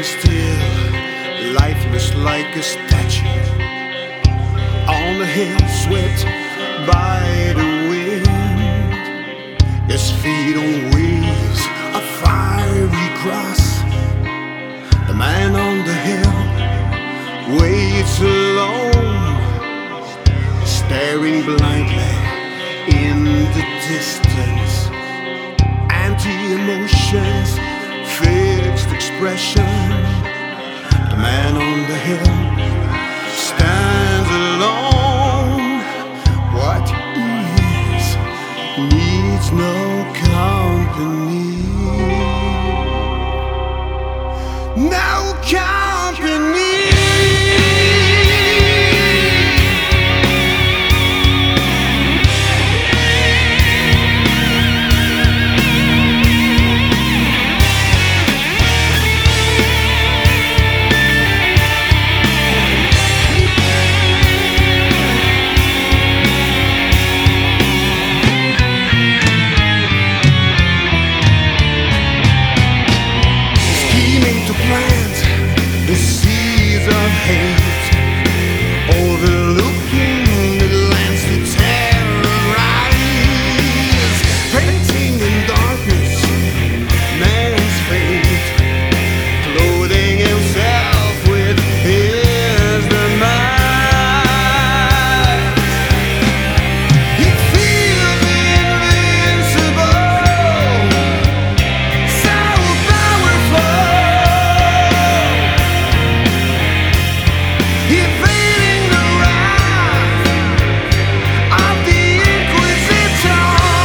still, lifeless like a statue on the hill, swept by the wind. His feet on wheels, a fiery cross. The man on the hill waits alone, staring blindly in the distance. Anti-emotions, fixed expression. The man on the hill stands alone. What is needs no company. No company. The seas of hate, overlooking the lands that terrorize, painting in darkness man's fate, clothing himself with his demise. He feels invincible, so powerful. Evading the wrath of the Inquisitor.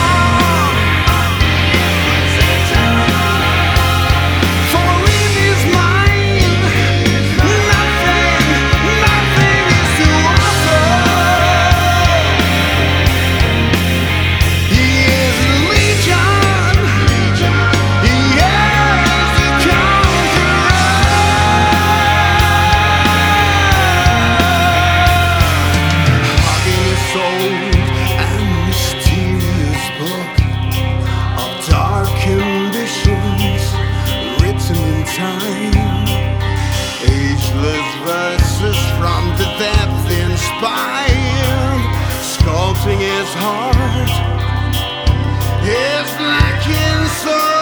For in his mind, nothing is to offer. He is legion. He is the conqueror. Old and mysterious book of dark conditions written in time, ageless verses from the depth inspired, sculpting his heart, his blackened soul.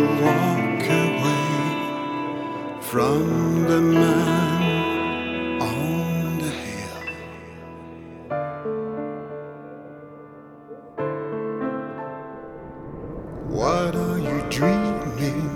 walk away from the man on the hill. What are you dreaming